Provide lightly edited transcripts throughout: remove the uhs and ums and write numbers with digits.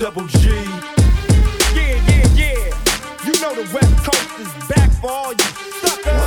double G. Yeah, yeah, yeah. You know the West Coast is back for all you suckers.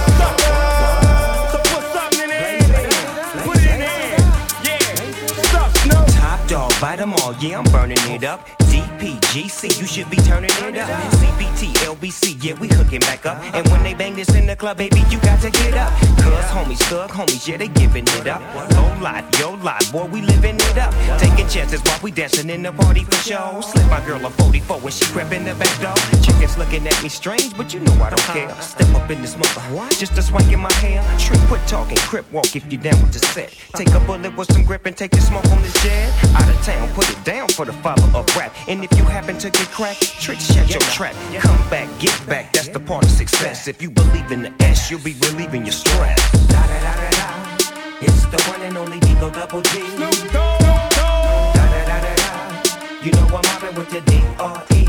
So put something in the air. Put it in the air. Yeah. Suck, Snow. Top dog, bite them all, yeah, I'm burning it up. DPGC, you should be turning it up. CBT, LBC, yeah, we hooking back up. And when they bang this in the club, baby, you got to get up. Cuz homies, thug homies, yeah, they giving it up. Low lot, yo lot, boy, we living it up. Taking chances while we dancing in the party for show. Slip my girl a 44 when she crept in the back door. Chickens looking at me strange, but you know I don't care. Step up in this mother, just a swank in my hair. Shrink, quit talking, crip walk if you down with the set. Take a bullet with some grip and take the smoke on this jet. Out of town, put it down for the father of rap. And if you happen to get cracked, trick, shut your trap. Come back, get back, that's the part of success. If you believe in the S, you'll be relieving your stress. Da da da da da. It's the one and only Digo Double G. Da da da da da. You know I'm mobbing with the D.R.E.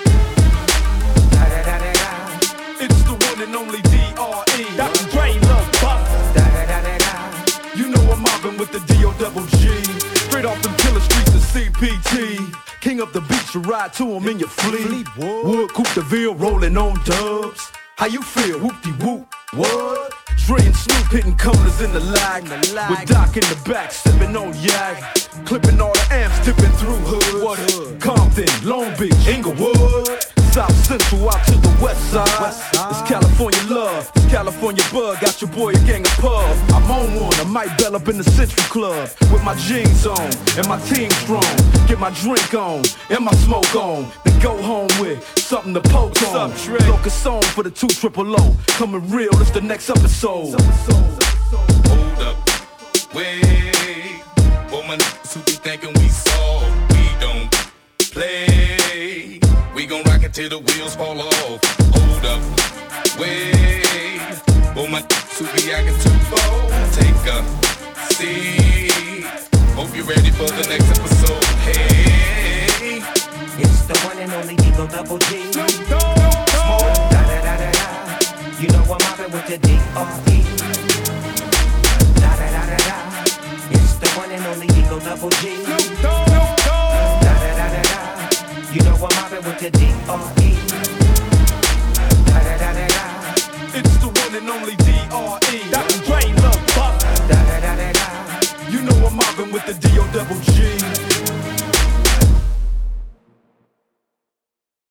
Da da da da da. It's the one and only D.R.E. Dr. Dre, Lil Buff. Da da da da da. You know I'm mobbing with the D.O. double G. Straight off them killer streets of CPT. King up the beach, you ride to him in your fleet. Wood, Coupe de Ville, rolling on dubs. How you feel? Whoop-de-whoop. What? Dre and Snoop hitting corners in the lag. With Doc in the back, sipping on yak. Clipping all the amps, dipping through hoods. What hood? Compton, Long Beach, Inglewood. South Central out to the west side. It's California love, it's California bug. Got your boy a gang of pub. I'm on one, I might bell up in the Central Club. With my jeans on, and my team strong. Get my drink on, and my smoke on. Then go home with something to poke on. Focus on for the 200. Coming real, it's the next episode. Hold up, wait. For my niggas who be thinking we soft, we don't play. We gon' rock it till the wheels fall off. Hold up, wait. For my niggas who be acting too bold, take a seat. Hope you're ready for the next episode. Hey, it's the one and only Digo Double G. Smoke, da da da da da. You know I'm mobbing with the D.R.E. Da da da da da. It's the one and only Digo Double G. Da da da da da. You know I'm mobbing with the D.R.E.